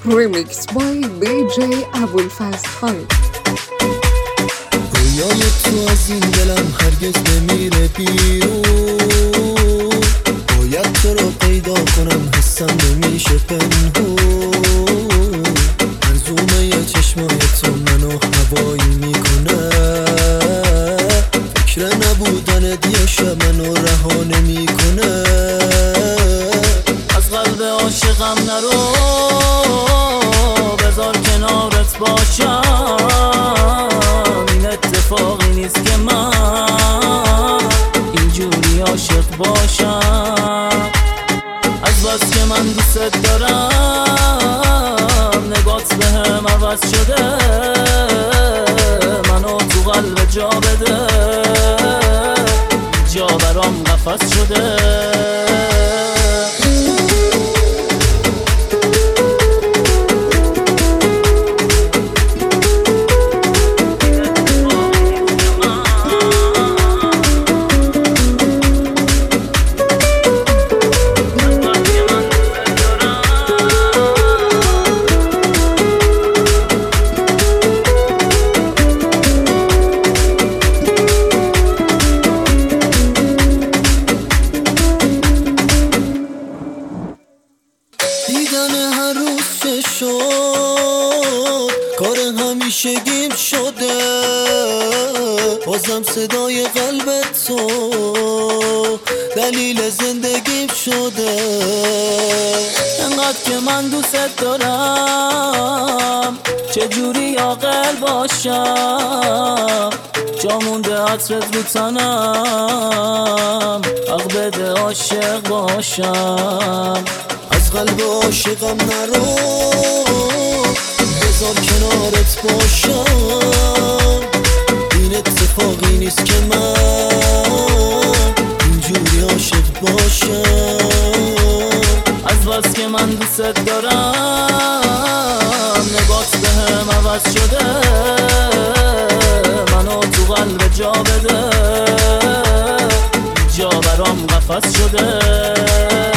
Remix by BJ ابوالفضل خان. رویای تو از این دلم هرگز نمیره بیرون، باید تو رو پیدا کنم، حسم نمیشه پنهون. منظومه چشمای تو منو هوایی میکنه، فکر نبودن یه شب منو رها نمیکنه. از قلب عاشقم نرو، بذار کنارت باشم. این اتفاقی نیست که من اینجوری عاشق باشم. از بس که من دوست دارم، نگات بهم عوض شده، منو تو قلب جا بده، جا برام قفس شده. دیدن هر روز چه شد، کار همیشگیم شده، بازم صدای قلبت تو دلیل زندگیم شده. انقدر که من دوست دارم، چجوری عاقل باشم؟ جا مونده عطرت رو تنم، حق بده عاشق باشم. از قلب عاشقم نرو، بذار کنارت باشم. این اتفاقی نیست که من اینجوری عاشق باشم. از بس که من دوست دارم، نگات بهم عوض شده، منو تو قلب جا بده، جا برام قفس شده.